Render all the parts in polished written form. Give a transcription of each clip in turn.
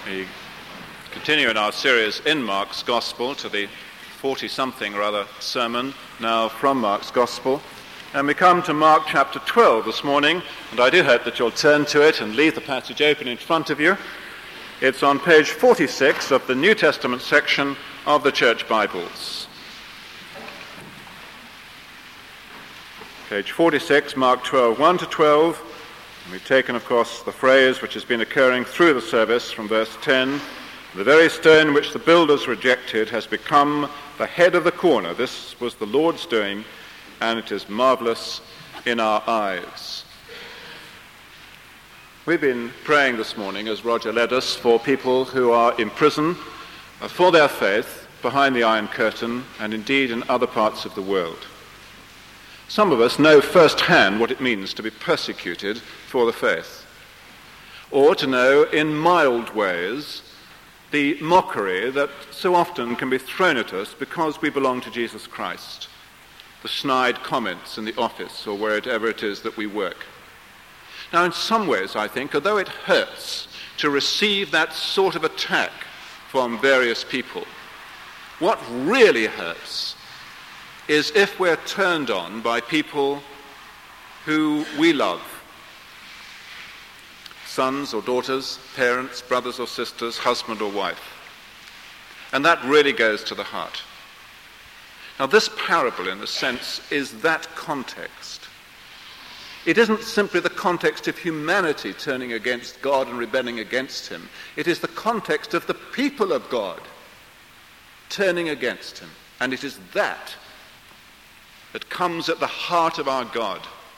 We continue in our series in Mark's Gospel to the 40-something sermon now from Mark's Gospel. And we come to Mark chapter 12 this morning, and I do hope that you'll turn to it and leave the passage open in front of you. It's on page 46 of the New Testament section of the Church Bibles. Page 46, Mark 12, 1 to 12. And we've taken, of course, the phrase which has been occurring through the service from verse 10. The very stone which the builders rejected has become the head of the corner. This was the Lord's doing, and it is marvelous in our eyes. We've been praying this morning, as Roger led us, for people who are in prison for their faith behind the Iron Curtain and indeed in other parts of the world. Some of us know firsthand what it means to be persecuted for the faith, or to know in mild ways the mockery that so often can be thrown at us because we belong to Jesus Christ, the snide comments in the office or wherever it is that we work. Now, in some ways, I think, although it hurts to receive that sort of attack from various people, what really hurts is if we're turned on by people who we love. Sons or daughters, parents, brothers or sisters, husband or wife. And that really goes to the heart. Now, this parable, in a sense, is that context. It isn't simply the context of humanity turning against God and rebelling against him. It is the context of the people of God turning against him. And it is that comes at the heart of our God.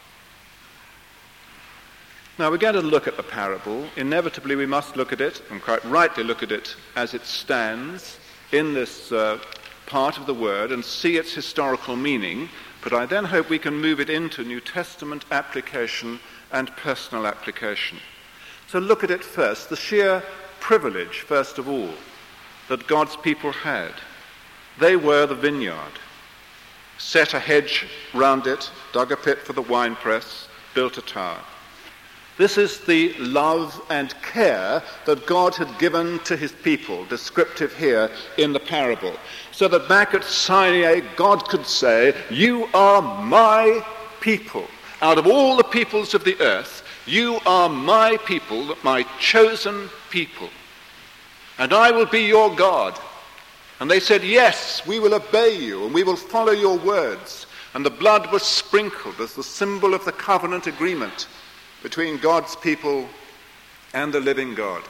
Now, we're going to look at the parable. Inevitably, we must look at it, and quite rightly look at it as it stands in this part of the Word and see its historical meaning, but I then hope we can move it into New Testament application and personal application. So look at it first, the sheer privilege, first of all, that God's people had. They were the vineyard. Set a hedge round it, dug a pit for the winepress, built a tower. This is the love and care that God had given to his people, descriptive here in the parable. So that back at Sinai, God could say, "You are my people. Out of all the peoples of the earth, you are my people, my chosen people. And I will be your God." And they said, "Yes, we will obey you and we will follow your words." And the blood was sprinkled as the symbol of the covenant agreement between God's people and the living God.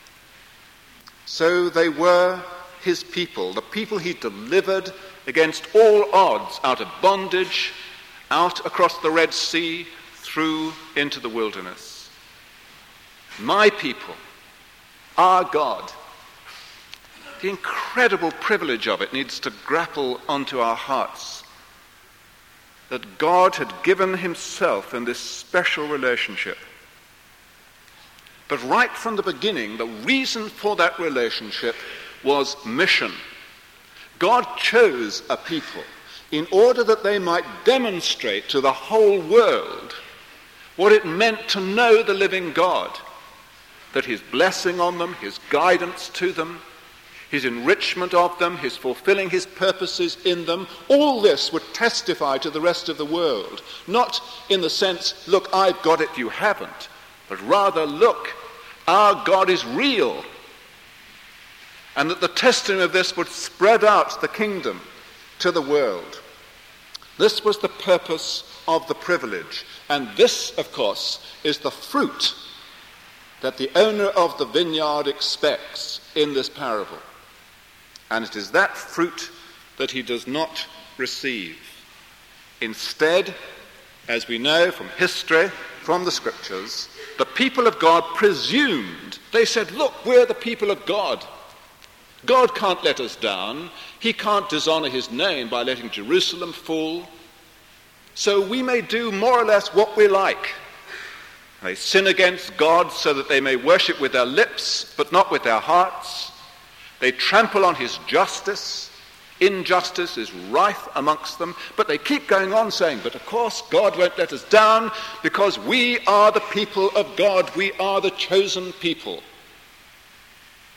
So they were his people, the people he delivered against all odds out of bondage, out across the Red Sea, through into the wilderness. My people, our God. The incredible privilege of it needs to grapple onto our hearts. That God had given himself in this special relationship. But right from the beginning, the reason for that relationship was mission. God chose a people in order that they might demonstrate to the whole world what it meant to know the living God. That his blessing on them, his guidance to them, his enrichment of them, his fulfilling his purposes in them, all this would testify to the rest of the world. Not in the sense, look, I've got it, you haven't, but rather, look, our God is real. And that the testimony of this would spread out the kingdom to the world. This was the purpose of the privilege. And this, of course, is the fruit that the owner of the vineyard expects in this parable. And it is that fruit that he does not receive. Instead, as we know from history, from the scriptures, the people of God presumed. They said, look, we're the people of God. God can't let us down. He can't dishonor his name by letting Jerusalem fall. So we may do more or less what we like. They sin against God so that they may worship with their lips, but not with their hearts. They trample on his justice. Injustice is rife amongst them, but they keep going on saying, but of course God won't let us down because we are the people of God. We are the chosen people.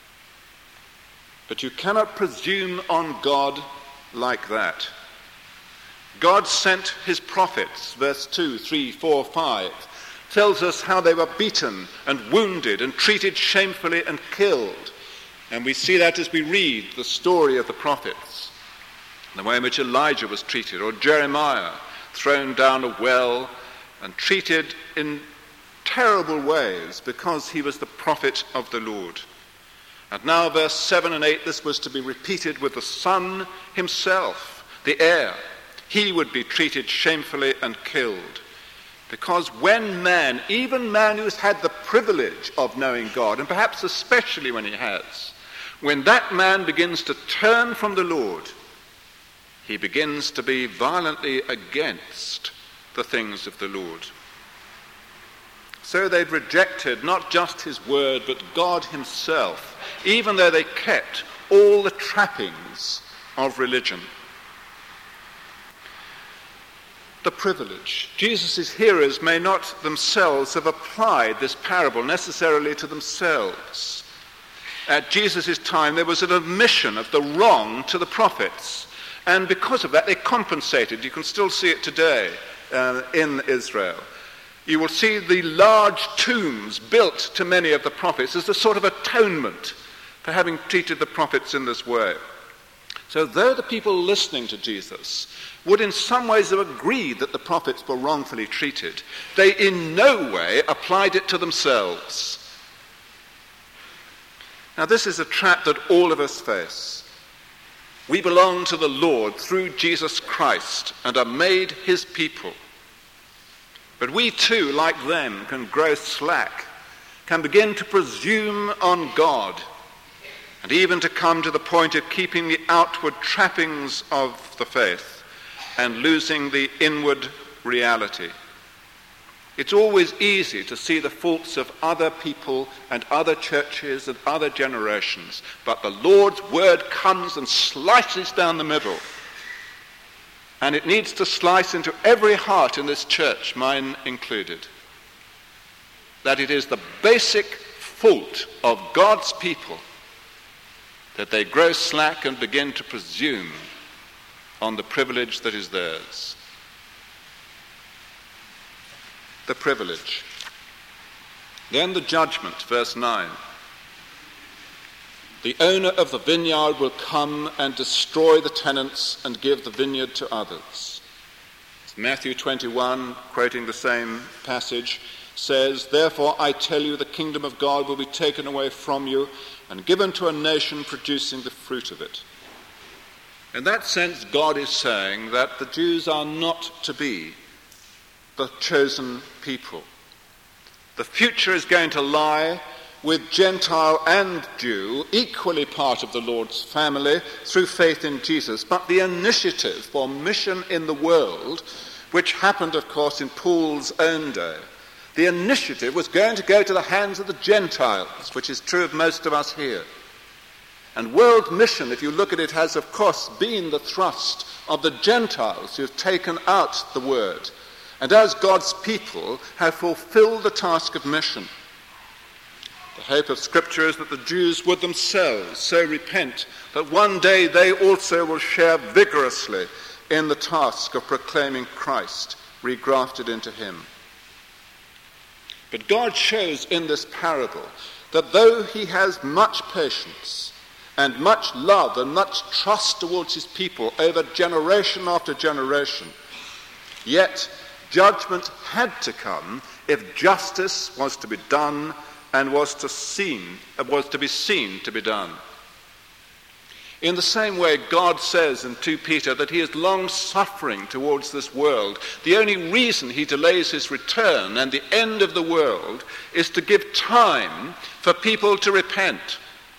But you cannot presume on God like that. God sent his prophets, verse 2, 3, 4, 5, tells us how they were beaten and wounded and treated shamefully and killed. And we see that as we read the story of the prophets, the way in which Elijah was treated, or Jeremiah thrown down a well and treated in terrible ways because he was the prophet of the Lord. And now verse 7 and 8, this was to be repeated with the Son himself, the heir. He would be treated shamefully and killed. Because when man, even man who's had the privilege of knowing God, and perhaps especially when he has, when that man begins to turn from the Lord, he begins to be violently against the things of the Lord. So they'd rejected not just his word, but God himself, even though they kept all the trappings of religion. The privilege. Jesus' hearers may not themselves have applied this parable necessarily to themselves. At Jesus' time, there was an admission of the wrong to the prophets. And because of that, they compensated. You can still see it today in Israel. You will see the large tombs built to many of the prophets as a sort of atonement for having treated the prophets in this way. So though the people listening to Jesus would in some ways have agreed that the prophets were wrongfully treated, they in no way applied it to themselves. Now this is a trap that all of us face. We belong to the Lord through Jesus Christ and are made his people. But we too, like them, can grow slack, can begin to presume on God, and even to come to the point of keeping the outward trappings of the faith and losing the inward reality. It's always easy to see the faults of other people and other churches and other generations, but the Lord's word comes and slices down the middle. And it needs to slice into every heart in this church, mine included, that it is the basic fault of God's people that they grow slack and begin to presume on the privilege that is theirs. The privilege. Then the judgment, verse 9. The owner of the vineyard will come and destroy the tenants and give the vineyard to others. Matthew 21, quoting the same passage, says, "Therefore I tell you, the kingdom of God will be taken away from you and given to a nation producing the fruit of it." In that sense, God is saying that the Jews are not to be the chosen people. The future is going to lie with Gentile and Jew, equally part of the Lord's family through faith in Jesus. But the initiative for mission in the world, which happened, of course, in Paul's own day, the initiative was going to go to the hands of the Gentiles, which is true of most of us here. And world mission, if you look at it, has, of course, been the thrust of the Gentiles who have taken out the word, and as God's people have fulfilled the task of mission. The hope of Scripture is that the Jews would themselves so repent that one day they also will share vigorously in the task of proclaiming Christ, regrafted into him. But God shows in this parable that though he has much patience and much love and much trust towards his people over generation after generation, yet judgment had to come if justice was to be done and was to be seen to be done. In the same way, God says in 2 Peter that he is long-suffering towards this world. The only reason he delays his return and the end of the world is to give time for people to repent,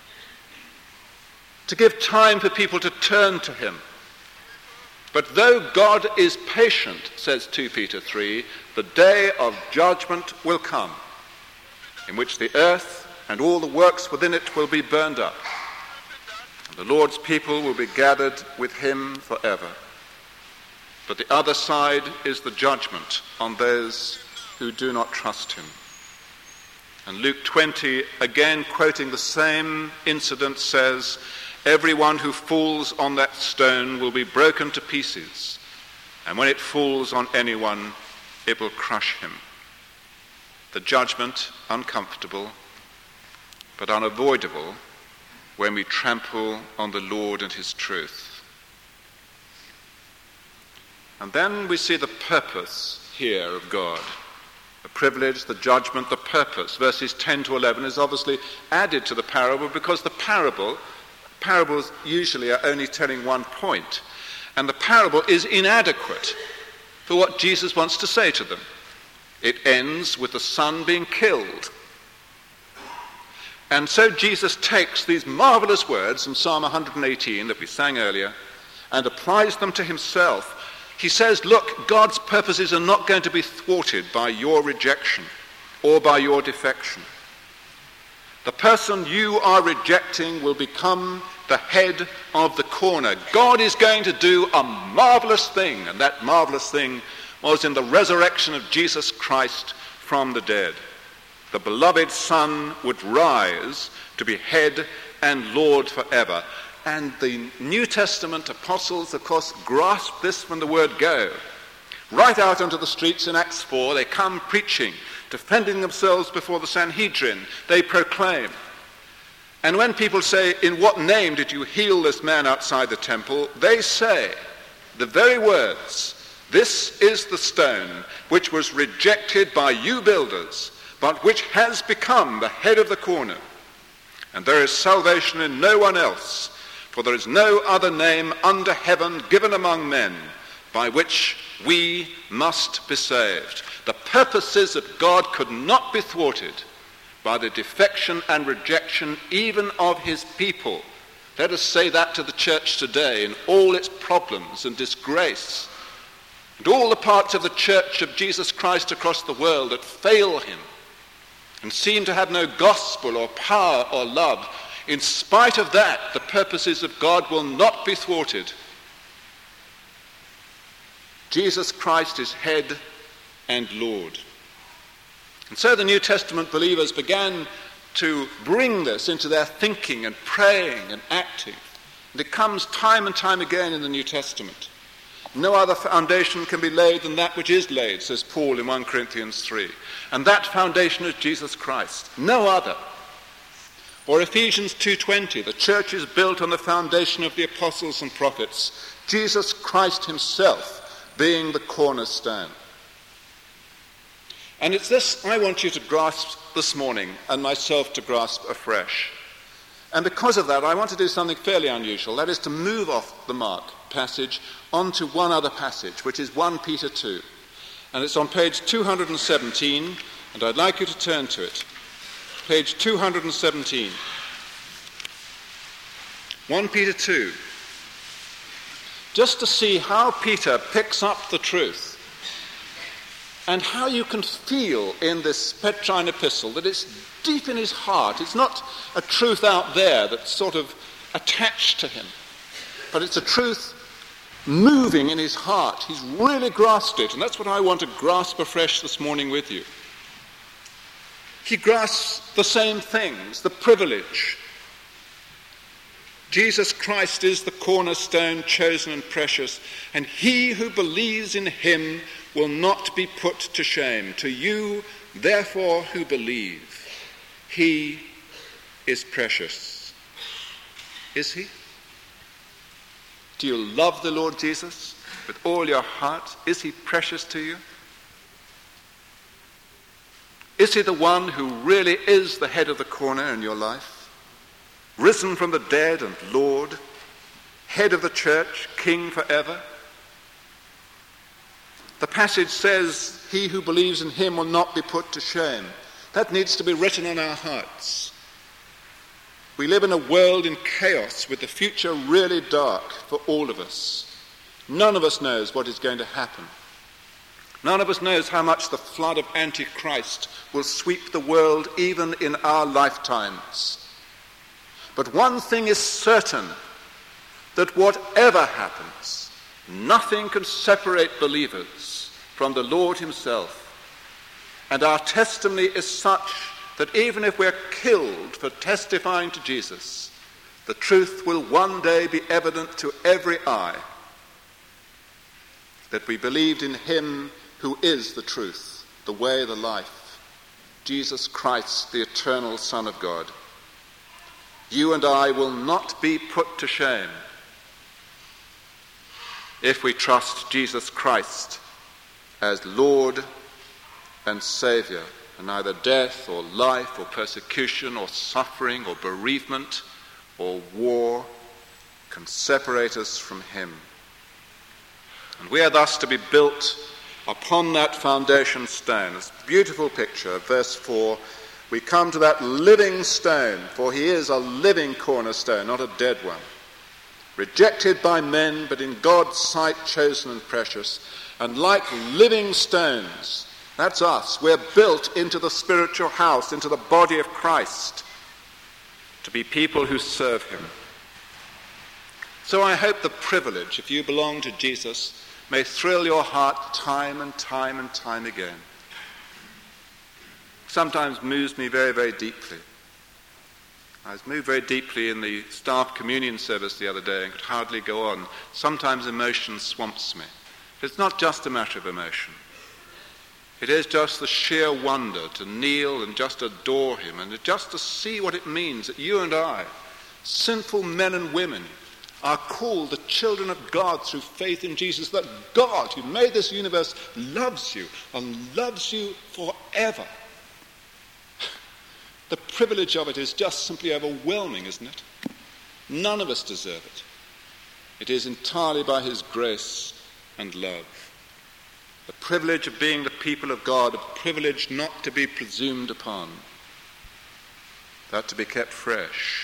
to give time for people to turn to him. But though God is patient, says 2 Peter 3, the day of judgment will come, in which the earth and all the works within it will be burned up. And the Lord's people will be gathered with him forever. But the other side is the judgment on those who do not trust him. And Luke 20, again quoting the same incident, says, Everyone who falls on that stone will be broken to pieces, and when it falls on anyone, it will crush him. The judgment, uncomfortable, but unavoidable when we trample on the Lord and his truth. And then we see the purpose here of God. The privilege, the judgment, the purpose. Verses 10 to 11 is obviously added to the parable because the parables usually are only telling one point. And the parable is inadequate for what Jesus wants to say to them. It ends with the son being killed. And so Jesus takes these marvelous words from Psalm 118 that we sang earlier and applies them to himself. He says, look, God's purposes are not going to be thwarted by your rejection or by your defection. The person you are rejecting will become the head of the corner. God is going to do a marvelous thing, and that marvelous thing was in the resurrection of Jesus Christ from the dead. The beloved Son would rise to be head and Lord forever. And the New Testament apostles, of course, grasp this from the word go. Right out onto the streets in Acts 4, they come preaching, defending themselves before the Sanhedrin. They proclaim. And when people say, in what name did you heal this man outside the temple? They say the very words, this is the stone which was rejected by you builders, but which has become the head of the corner. And there is salvation in no one else, for there is no other name under heaven given among men by which we must be saved. The purposes of God could not be thwarted by the defection and rejection even of his people. Let us say that to the church today in all its problems and disgrace, and all the parts of the church of Jesus Christ across the world that fail him and seem to have no gospel or power or love. In spite of that, the purposes of God will not be thwarted. Jesus Christ is head and Lord. And so the New Testament believers began to bring this into their thinking and praying and acting. And it comes time and time again in the New Testament. No other foundation can be laid than that which is laid, says Paul in 1 Corinthians 3. And that foundation is Jesus Christ. No other. Or Ephesians 2:20, the church is built on the foundation of the apostles and prophets, Jesus Christ himself being the cornerstone. And it's this I want you to grasp this morning and myself to grasp afresh. And because of that, I want to do something fairly unusual. That is to move off the Mark passage onto one other passage, which is 1 Peter 2. And it's on page 217, and I'd like you to turn to it. Page 217. 1 Peter 2. Just to see how Peter picks up the truth and how you can feel in this Petrine epistle that it's deep in his heart. It's not a truth out there that's sort of attached to him, but it's a truth moving in his heart. He's really grasped it, and that's what I want to grasp afresh this morning with you. He grasps the same things, the privilege. Jesus Christ is the cornerstone, chosen and precious, and he who believes in him will not be put to shame. To you, therefore, who believe, he is precious. Is he? Do you love the Lord Jesus with all your heart? Is he precious to you? Is he the one who really is the head of the corner in your life? Risen from the dead and Lord, head of the church, king forever? The passage says, he who believes in him will not be put to shame. That needs to be written on our hearts. We live in a world in chaos with the future really dark for all of us. None of us knows what is going to happen. None of us knows how much the flood of Antichrist will sweep the world even in our lifetimes. But one thing is certain, that whatever happens, nothing can separate believers from the Lord himself. And our testimony is such that even if we're killed for testifying to Jesus, The truth will one day be evident to every eye that we believed in him who is the truth, the way, the life, Jesus Christ, the eternal Son of God. You and I will not be put to shame if we trust Jesus Christ as Lord and Saviour, and neither death or life or persecution or suffering or bereavement or war can separate us from him. And we are thus to be built upon that foundation stone. It's a beautiful picture. Verse 4, we come to that living stone, for he is a living cornerstone, not a dead one. Rejected by men, but in God's sight chosen and precious. And like living stones, that's us. We're built into the spiritual house, into the body of Christ, to be people who serve him. So I hope the privilege, if you belong to Jesus, may thrill your heart time and time and time again. Sometimes moves me very, very deeply. I was moved very deeply in the staff communion service the other day and could hardly go on. Sometimes emotion swamps me. It's not just a matter of emotion. It is just the sheer wonder to kneel and just adore him, and just to see what it means that you and I, sinful men and women, are called the children of God through faith in Jesus, that God, who made this universe, loves you and loves you forever. The privilege of it is just simply overwhelming, isn't it? None of us deserve it. It is entirely by his grace and love. The privilege of being the people of God, a privilege not to be presumed upon, but to be kept fresh.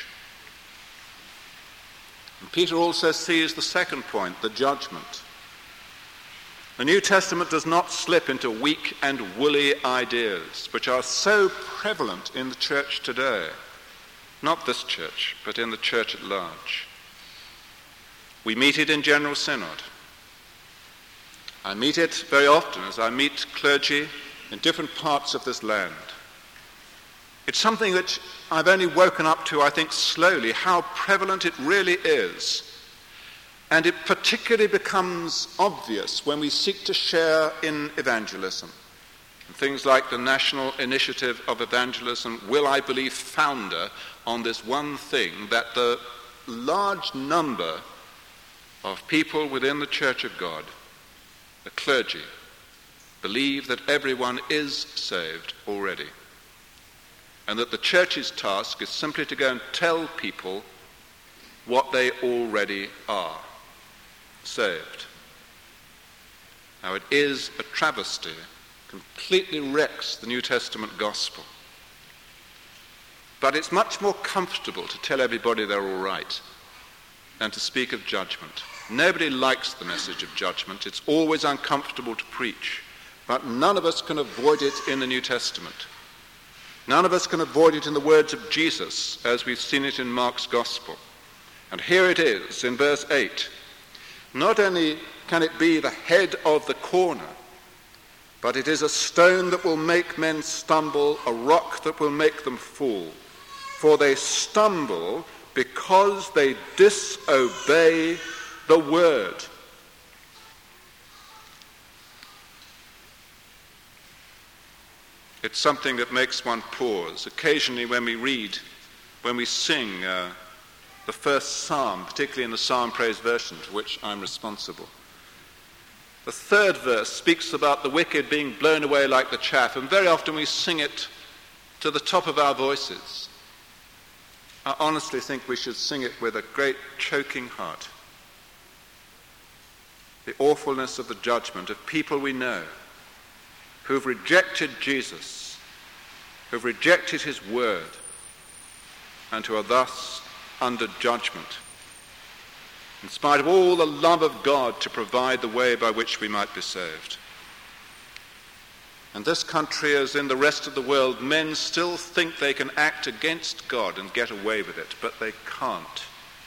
And Peter also sees the second point, the judgment. The New Testament does not slip into weak and woolly ideas, which are so prevalent in the church today. Not this church, but in the church at large. We meet it in General Synod. I meet it very often as I meet clergy in different parts of this land. It's something which I've only woken up to, I think, slowly, how prevalent it really is. And it particularly becomes obvious when we seek to share in evangelism. And things like the National Initiative of Evangelism will, I believe, founder on this one thing, that the large number of people within the Church of God, the clergy, believe that everyone is saved already. And that the church's task is simply to go and tell people what they already are, saved. Now it is a travesty, completely wrecks the New Testament gospel. But it's much more comfortable to tell everybody they're all right than to speak of judgment. Nobody likes the message of judgment. It's always uncomfortable to preach. But none of us can avoid it in the New Testament. None of us can avoid it in the words of Jesus, as we've seen it in Mark's Gospel. And here it is in verse 8. Not only can it be the head of the corner, but it is a stone that will make men stumble, a rock that will make them fall. For they stumble because they disobey the word. It's something that makes one pause. Occasionally when we sing the first psalm, particularly in the Psalm Praise version, to which I'm responsible, the third verse speaks about the wicked being blown away like the chaff, and very often we sing it to the top of our voices. I honestly think we should sing it with a great choking heart. The awfulness of the judgment of people we know who've rejected Jesus, who've rejected his word, and who are thus under judgment, in spite of all the love of God to provide the way by which we might be saved. In this country, as in the rest of the world, men still think they can act against God and get away with it, but they can't.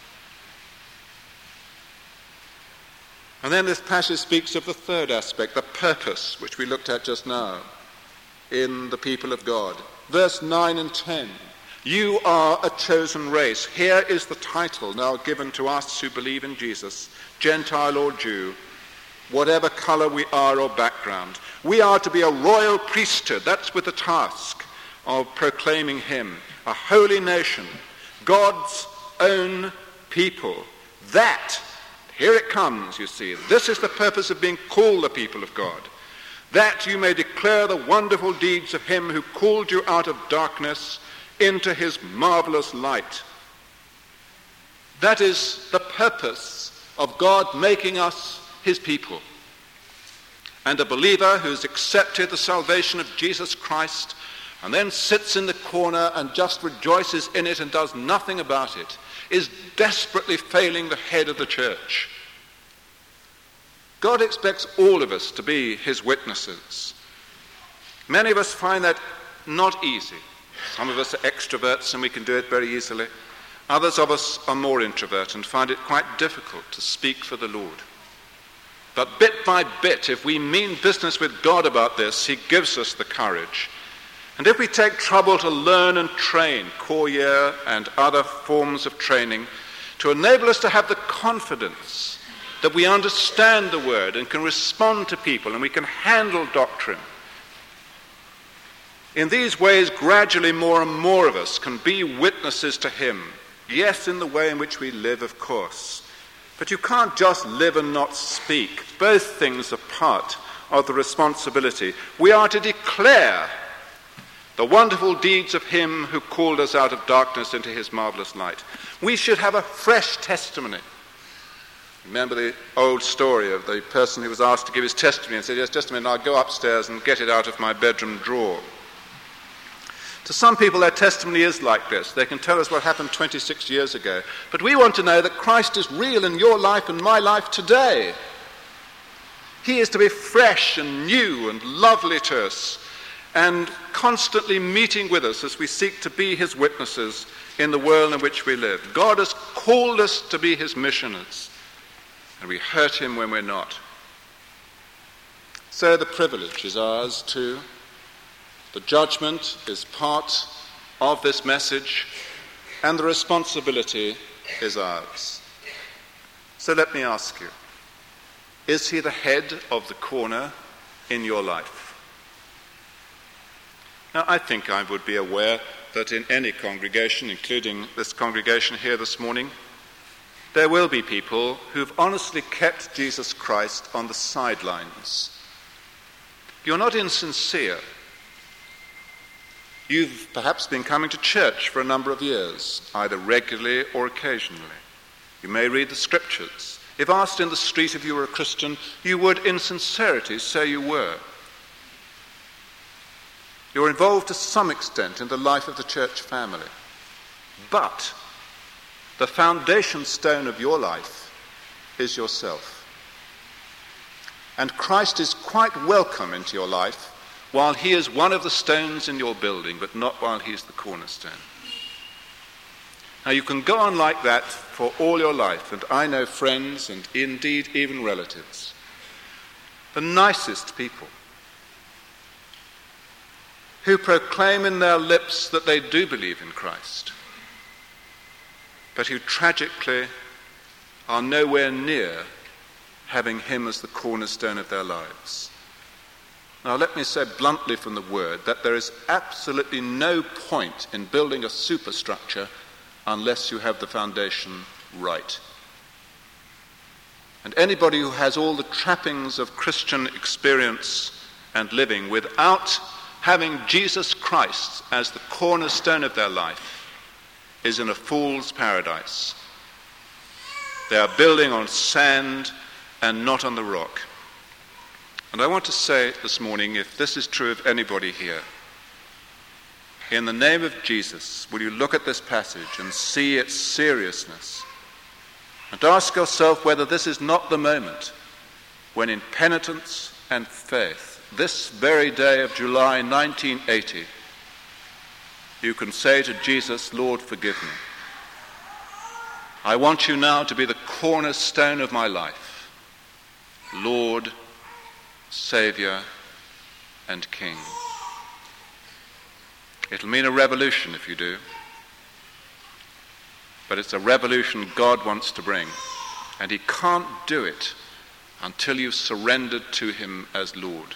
And then this passage speaks of the third aspect, the purpose, which we looked at just now, in the people of God. Verse 9 and 10. You are a chosen race. Here is the title now given to us who believe in Jesus, Gentile or Jew, whatever color we are or background. We are to be a royal priesthood. That's with the task of proclaiming him, a holy nation, God's own people. That, here it comes, you see. This is the purpose of being called the people of God. That you may declare the wonderful deeds of him who called you out of darkness into his marvelous light. That is the purpose of God making us his people. And a believer who's accepted the salvation of Jesus Christ and then sits in the corner and just rejoices in it and does nothing about it is desperately failing the head of the church. God expects all of us to be his witnesses. Many of us find that not easy. Some of us are extroverts and we can do it very easily. Others of us are more introvert and find it quite difficult to speak for the Lord. But bit by bit, if we mean business with God about this, he gives us the courage. And if we take trouble to learn and train, core year and other forms of training, to enable us to have the confidence that we understand the word and can respond to people and we can handle doctrine, in these ways, gradually more and more of us can be witnesses to him. Yes, in the way in which we live, of course. But you can't just live and not speak. Both things are part of the responsibility. We are to declare the wonderful deeds of him who called us out of darkness into his marvelous light. We should have a fresh testimony. Remember the old story of the person who was asked to give his testimony and said, yes, just a minute, I'll go upstairs and get it out of my bedroom drawer. To some people, their testimony is like this. They can tell us what happened 26 years ago. But we want to know that Christ is real in your life and my life today. He is to be fresh and new and lovely to us and constantly meeting with us as we seek to be his witnesses in the world in which we live. God has called us to be his missioners, and we hurt him when we're not. So the privilege is ours too. The judgment is part of this message, and the responsibility is ours. So let me ask you, is he the head of the corner in your life? Now, I think I would be aware that in any congregation, including this congregation here this morning, there will be people who've honestly kept Jesus Christ on the sidelines. You're not insincere. You've perhaps been coming to church for a number of years, either regularly or occasionally. You may read the scriptures. If asked in the street if you were a Christian, you would in sincerity say you were. You're involved to some extent in the life of the church family. But the foundation stone of your life is yourself. And Christ is quite welcome into your life while he is one of the stones in your building, but not while he's the cornerstone. Now you can go on like that for all your life, and I know friends and indeed even relatives, the nicest people, who proclaim in their lips that they do believe in Christ, but who tragically are nowhere near having him as the cornerstone of their lives. Now let me say bluntly from the word that there is absolutely no point in building a superstructure unless you have the foundation right. And anybody who has all the trappings of Christian experience and living without having Jesus Christ as the cornerstone of their life is in a fool's paradise. They are building on sand and not on the rock. And I want to say this morning, if this is true of anybody here, in the name of Jesus, will you look at this passage and see its seriousness and ask yourself whether this is not the moment when in penitence and faith, this very day of July 1980, you can say to Jesus, Lord, forgive me. I want you now to be the cornerstone of my life. Lord, Saviour, and King. It'll mean a revolution if you do. but it's a revolution God wants to bring. And he can't do it until you've surrendered to him as Lord.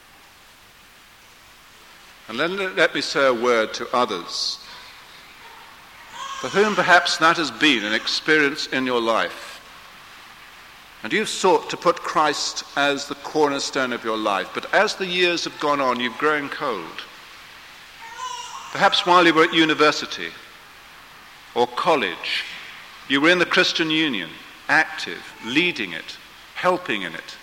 And then let me say a word to others for whom perhaps that has been an experience in your life. And you've sought to put Christ as the cornerstone of your life, but as the years have gone on, you've grown cold. Perhaps while you were at university or college, you were in the Christian Union, active, leading it, helping in it.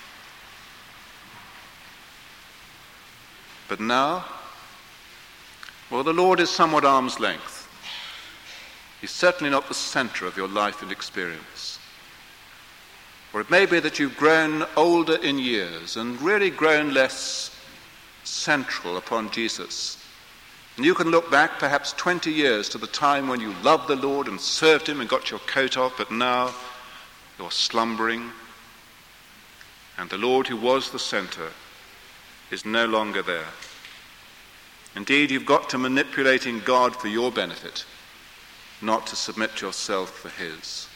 But now, well, the Lord is somewhat arm's length. He's certainly not the center of your life and experience. Or it may be that you've grown older in years and really grown less central upon Jesus. And you can look back perhaps 20 years to the time when you loved the Lord and served him and got your coat off, but now you're slumbering, and the Lord who was the center is no longer there. Indeed, you've got to manipulating God for your benefit, not to submit yourself for his.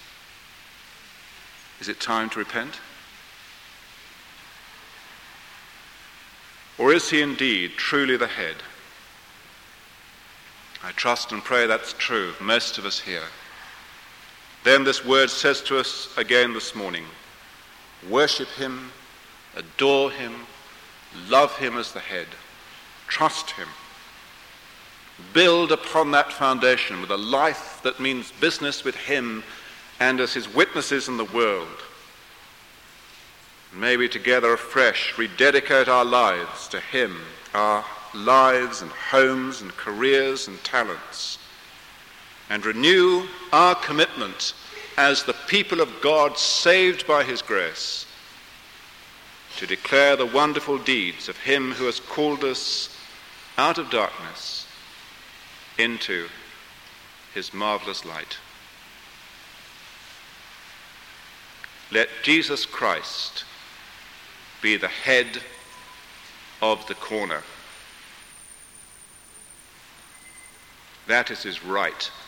Is it time to repent? Or is he indeed truly the head? I trust and pray that's true of most of us here. Then this word says to us again this morning, worship him, adore him, love him as the head, trust him. Build upon that foundation with a life that means business with him and as his witnesses in the world. May we together afresh rededicate our lives to him, our lives and homes and careers and talents, and renew our commitment as the people of God saved by his grace to declare the wonderful deeds of him who has called us out of darkness into his marvelous light. Let Jesus Christ be the head of the corner. That is his right.